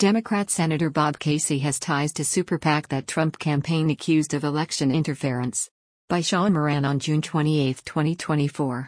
Democrat Senator Bob Casey has ties to super PAC that Trump campaign accused of election interference. By Sean Moran on June 28, 2024.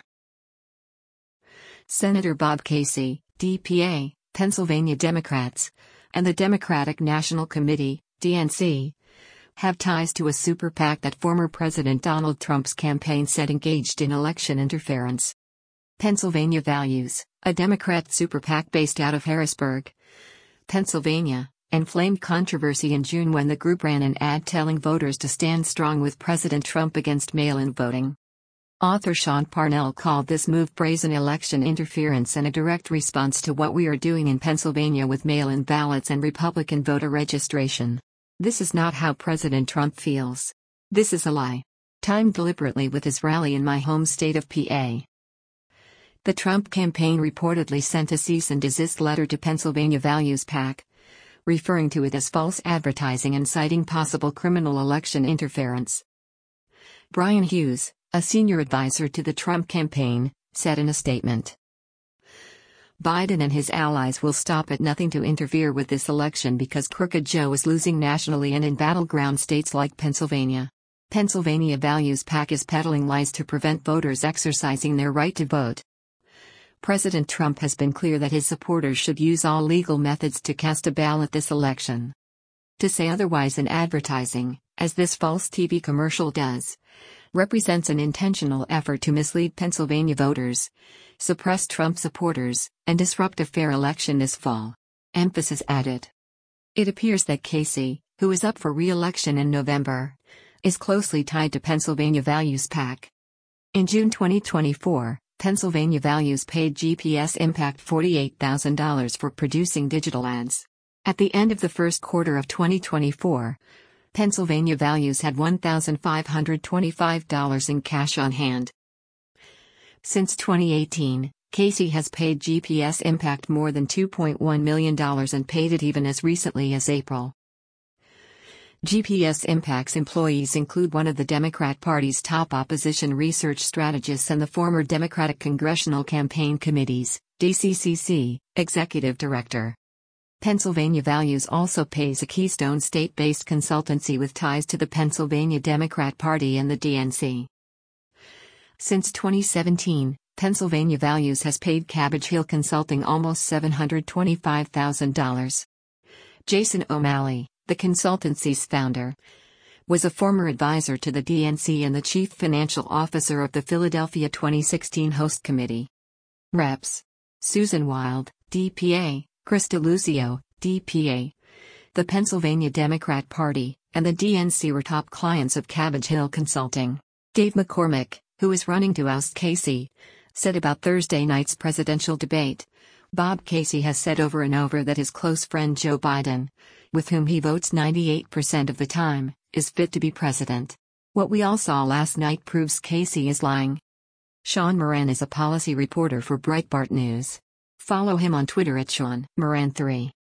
Senator Bob Casey, DPA, Pennsylvania Democrats, and the Democratic National Committee, DNC, have ties to a super PAC that former President Donald Trump's campaign said engaged in election interference. Pennsylvania Values, a Democrat super PAC based out of Harrisburg, Pennsylvania, inflamed controversy in June when the group ran an ad telling voters to stand strong with President Trump against mail-in voting. Author Sean Parnell called this move brazen election interference and a direct response to what we are doing in Pennsylvania with mail-in ballots and Republican voter registration. This is not how President Trump feels. This is a lie. Timed deliberately with his rally in my home state of PA. The Trump campaign reportedly sent a cease and desist letter to Pennsylvania Values PAC, referring to it as false advertising and citing possible criminal election interference. Brian Hughes, a senior advisor to the Trump campaign, said in a statement, "Biden and his allies will stop at nothing to interfere with this election because Crooked Joe is losing nationally and in battleground states like Pennsylvania. Pennsylvania Values PAC is peddling lies to prevent voters exercising their right to vote. President Trump has been clear that his supporters should use all legal methods to cast a ballot this election. To say otherwise in advertising, as this false TV commercial does, represents an intentional effort to mislead Pennsylvania voters, suppress Trump supporters, and disrupt a fair election this fall." Emphasis added. It appears that Casey, who is up for re-election in November, is closely tied to Pennsylvania Values PAC. In June 2024, Pennsylvania Values paid GPS Impact $48,000 for producing digital ads. At the end of the first quarter of 2024, Pennsylvania Values had $1,525 in cash on hand. Since 2018, Casey has paid GPS Impact more than $2.1 million and paid it even as recently as April. GPS Impact's employees include one of the Democrat Party's top opposition research strategists and the former Democratic Congressional Campaign Committee's, DCCC, executive director. Pennsylvania Values also pays a Keystone state-based consultancy with ties to the Pennsylvania Democrat Party and the DNC. Since 2017, Pennsylvania Values has paid Cabbage Hill Consulting almost $725,000. Jason O'Malley, the consultancy's founder, was a former advisor to the DNC and the chief financial officer of the Philadelphia 2016 Host Committee. Reps. Susan Wild, DPA, Krista Lucio, DPA. The Pennsylvania Democrat Party and the DNC were top clients of Cabbage Hill Consulting. Dave McCormick, who is running to oust Casey, said about Thursday night's presidential debate, "Bob Casey has said over and over that his close friend Joe Biden, with whom he votes 98% of the time, is fit to be president. What we all saw last night proves Casey is lying." Sean Moran is a policy reporter for Breitbart News. Follow him on Twitter at Sean Moran3.